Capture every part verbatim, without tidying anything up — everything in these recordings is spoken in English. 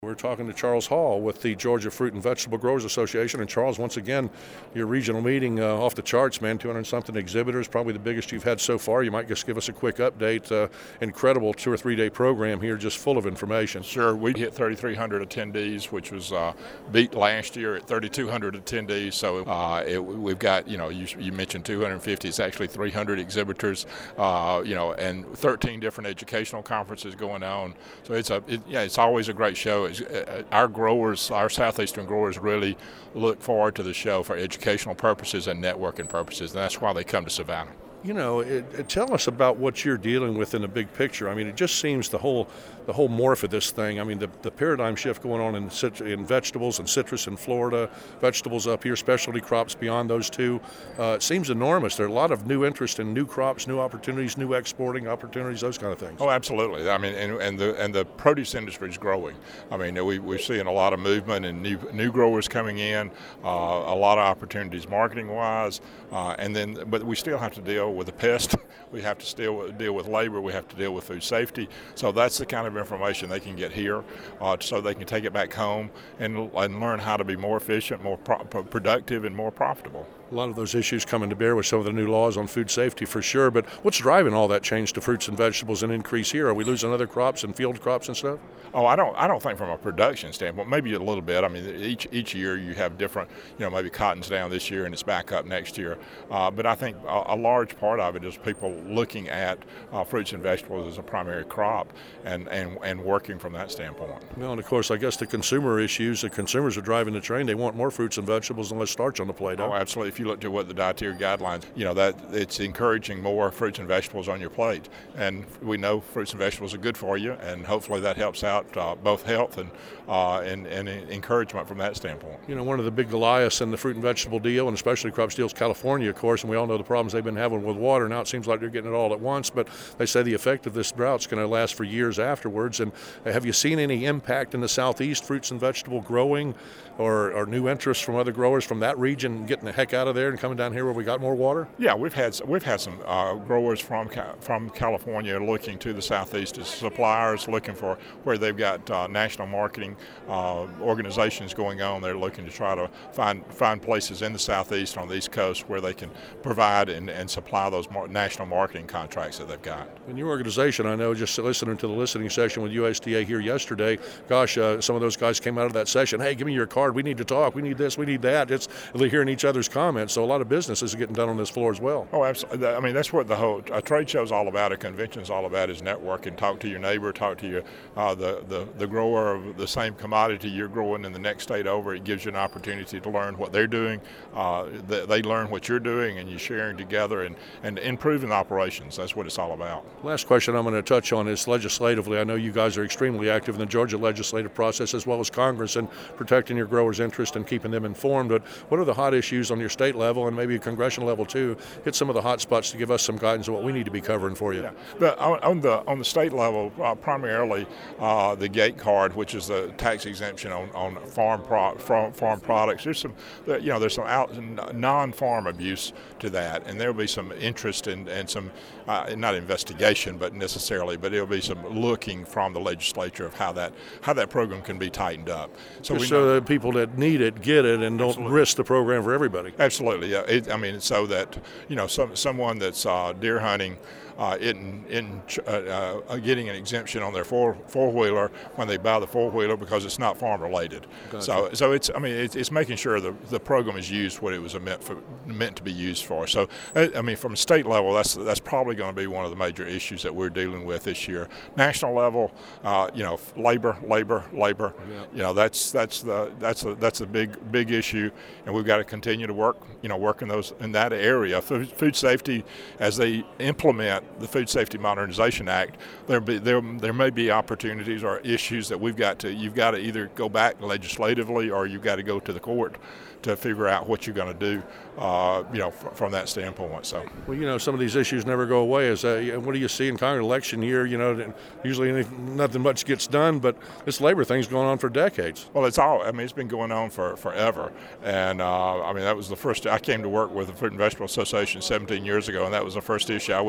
We're talking to Charles Hall with the Georgia Fruit and Vegetable Growers Association. And Charles, once again, your regional meeting uh, off the charts, man. two hundred something exhibitors, probably the biggest you've had so far. You might just give us a quick update. Uh, incredible two or three day program here, just full of information. Sure, we hit thirty-three hundred attendees, which was uh, beat last year at thirty-two hundred attendees. So uh, it, we've got, you know, you, you mentioned two hundred fifty. It's actually three hundred exhibitors, uh, you know, and thirteen different educational conferences going on. So it's a, it, yeah, it's always a great show. Our growers, our southeastern growers really look forward to the show for educational purposes and networking purposes, and that's why they come to Savannah. You know, it, it, tell us about what you're dealing with in the big picture. I mean, it just seems the whole the whole morph of this thing. I mean, the, the paradigm shift going on in cit- in vegetables and citrus in Florida, vegetables up here, specialty crops beyond those two. Uh, it seems enormous. There are a lot of new interest in new crops, new opportunities, new exporting opportunities, those kind of things. Oh, absolutely. I mean, and, and the and the produce industry is growing. I mean, we, we're seeing a lot of movement and new new growers coming in, uh, a lot of opportunities marketing-wise, uh, and then but we still have to deal with the pest. We have to still deal with labor. We have to deal with food safety. So that's the kind of information they can get here, uh, so they can take it back home and, and learn how to be more efficient, more pro- productive, and more profitable. A lot of those issues coming to bear with some of the new laws on food safety for sure, but what's driving all that change to fruits and vegetables and increase here? Are we losing other crops and field crops and stuff? Oh, I don't I don't think from a production standpoint, maybe a little bit. I mean, each each year you have different, you know, maybe cotton's down this year and it's back up next year. Uh, but I think a, a large part of it is people looking at uh, fruits and vegetables as a primary crop and, and, and working from that standpoint. Well, and of course, I guess the consumer issues, the consumers are driving the train. They want more fruits and vegetables and less starch on the plate. Huh? Oh, absolutely. If you look at what the dietary guidelines, you know, that it's encouraging more fruits and vegetables on your plate. And we know fruits and vegetables are good for you, and hopefully that helps out uh, both health and, uh, and and encouragement from that standpoint. You know, one of the big Goliaths in the fruit and vegetable deal, and especially crop deal, is California, of course, and we all know the problems they've been having with water. Now it seems like they're getting it all at once, but they say the effect of this drought's going to last for years afterwards. And have you seen any impact in the southeast, fruits and vegetable growing, or, or new interest from other growers from that region getting the heck out of there and coming down here where we got more water? Yeah, we've had we've had some uh, growers from from California looking to the southeast as suppliers, looking for where they've got uh, national marketing uh, organizations going on. They're looking to try to find find places in the southeast on the east coast where they can provide and, and supply those mar- national marketing contracts that they've got. In your organization, I know, just listening to the listening session with U S D A here yesterday, gosh, uh, some of those guys came out of that session, hey, give me your card, we need to talk, we need this, we need that. It's hearing each other's comments, so a lot of business is getting done on this floor as well. Oh, absolutely. I mean, that's what the whole a trade show is all about, a convention is all about, is networking. Talk to your neighbor, talk to your uh, the, the, the grower of the same commodity you're growing in the next state over. It gives you an opportunity to learn what they're doing. Uh, they, they learn what you're doing, and you're sharing together and, and improving operations. That's what it's all about. Last question I'm going to touch on is legislatively. I know you guys are extremely active in the Georgia legislative process as well as Congress in protecting your growers' interest and keeping them informed. But what are the hot issues on your state level and maybe congressional level too? Hit some of the hot spots to give us some guidance on what we need to be covering for you. Yeah. The, on the on the state level, uh, primarily uh, the gate card, which is the tax exemption on, on farm, pro, farm farm products. There's some, you know, there's some out, non-farm abuse to that, and there'll be some interest in and some uh, not investigation, but necessarily, but there'll be some looking from the legislature of how that how that program can be tightened up. So, we so that people that need it get it and don't Absolutely. risk the program for everybody. Absolutely, yeah. It, I mean, so that you know, some someone that's uh, deer hunting. Uh, in in uh, uh, getting an exemption on their four four wheeler when they buy the four wheeler because it's not farm related. Gotcha. So so it's I mean it's, it's making sure the the program is used what it was meant for meant to be used for. So I mean from state level that's that's probably going to be one of the major issues that we're dealing with this year. National level, uh, you know, labor labor labor. Yeah. You know that's that's the that's a that's a big big issue, and we've got to continue to work you know work in those in that area. Food, food safety as they implement the Food Safety Modernization Act, there be there there may be opportunities or issues that we've got to you've got to either go back legislatively or you've got to go to the court to figure out what you're going to do, uh, you know, f- from that standpoint. So, well, you know, some of these issues never go away. Is uh, what do you see in Congress election year? You know, usually anything, nothing much gets done, but this labor thing's going on for decades. Well, it's all. I mean, it's been going on for forever, and uh, I mean, that was the first. I came to work with the Fruit and Vegetable Association seventeen years ago, and that was the first issue I went to the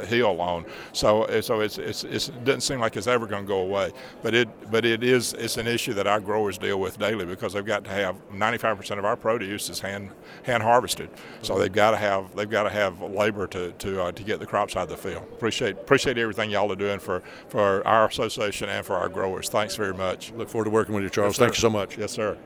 hill on. So so it's, it's, it's it doesn't seem like it's ever going to go away. But it but it is it's an issue that our growers deal with daily because they've got to have ninety-five percent of our produce is hand hand harvested. So they've got to have they've got to have labor to to uh, to get the crops out of the field. Appreciate appreciate everything y'all are doing for for our association and for our growers. Thanks very much. Look forward to working with you, Charles. Yes, Thank you so much. Yes, sir.